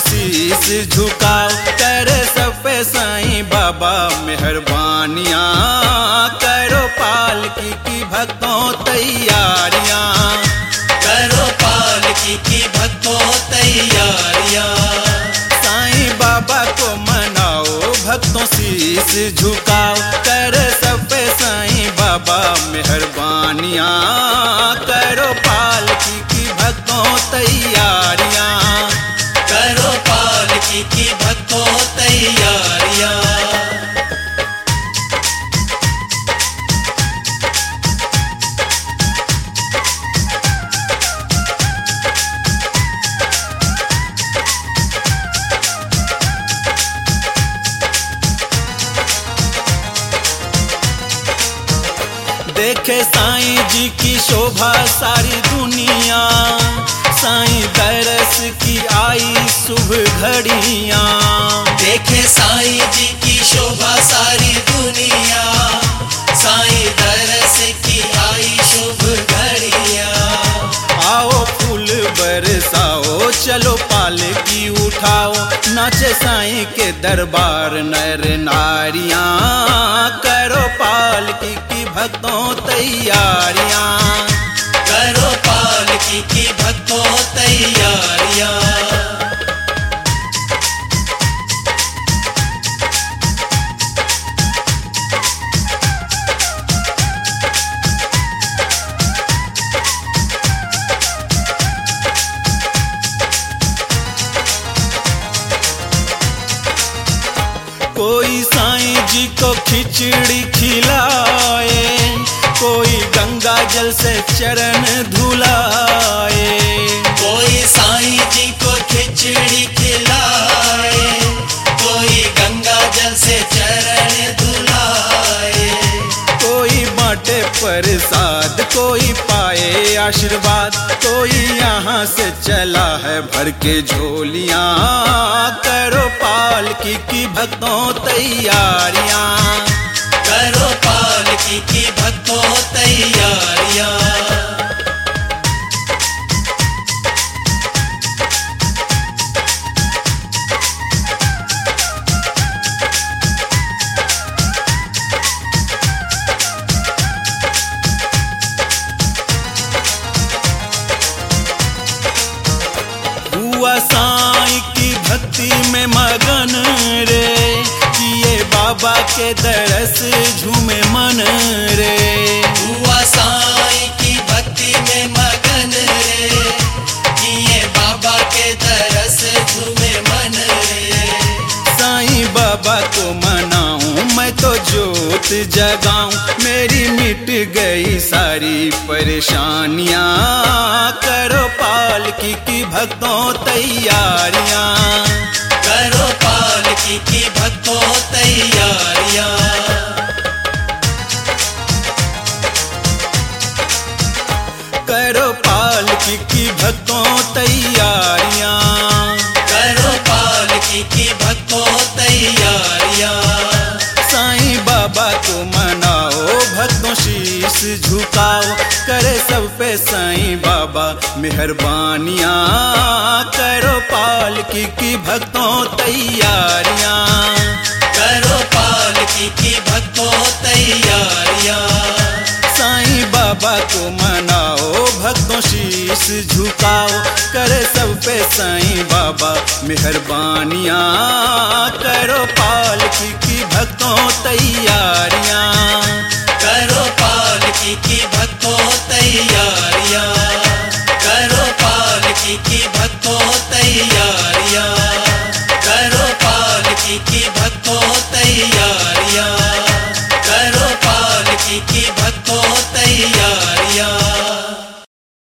शीश झुकाओ, करे सब पे साईं बाबा मेहरबानियाँ। करो पालकी की भक्तों तैयारियाँ, करो पालकी की भक्तों तैयारियां। साईं बाबा को मनाओ, भक्तों शीश झुकाओ, करे सब पे साईं बाबा मेहरबानियाँ। करो पालकी की भक्तों तैयारियाँ, करो पालकी की भक्तों तैयारियां। देखे साईं जी की शोभा सारी दुनिया, साईं दरस की आई शुभ घड़ियाँ। देखे साईं जी की शोभा सारी दुनिया, साईं दरस की आई शुभ घड़ियां। आओ फूल बरसाओ, चलो पालकी उठाओ, नाचे साईं के दरबार नर नारियाँ। करो पालकी की भक्तों तैयारियाँ, करो पालकी की भक्तों तैयारियां। कोई साईं जी को खिचड़ी खिलाए, कोई गंगा जल से चरण धुलाए। कोई साईं जी को खिचड़ी खिलाए, कोई गंगा जल से चरण धुलाए। कोई बांटे प्रसाद, कोई पाए आशीर्वाद, कोई यहाँ से चला है भर के झोलियाँ। करो पालकी की भक्तों तैयारियाँ, करो पालकी की भक्तों तैयारियां। हुआ साईं की भक्ति में मगन रे, किए बाबा के दरस झूमे मन रे। हुआ साईं की भक्ति में मगन रे, किए बाबा के दरस झूमे मन रे। साईं बाबा को मनाऊं, मैं तो जोत जगाऊं, मेरी मिट गई सारी परेशानियां। करो पालकी की भक्तों तैयारियां, करो पालकी की भक्तों तैयारियां। करो पालकी की भक्तों तैयारियां, करो पालकी की भक्तों तैयारियां। साईं बाबा को मनाओ, भक्तों शीश झुकाओ, करे सब पे साईं बाबा मेहरबानियाँ। करो पालकी की भक्तों तैयारियाँ, करो पालकी की भक्तों तैयारियां। साईं बाबा को मनाओ, भक्तों शीश झुकाओ, करे सब पे साईं बाबा मेहरबानियाँ। करो पालकी की भक्तों तैयारियाँ, करो पालकी की भक्तों तैयारियां। करो पालकी की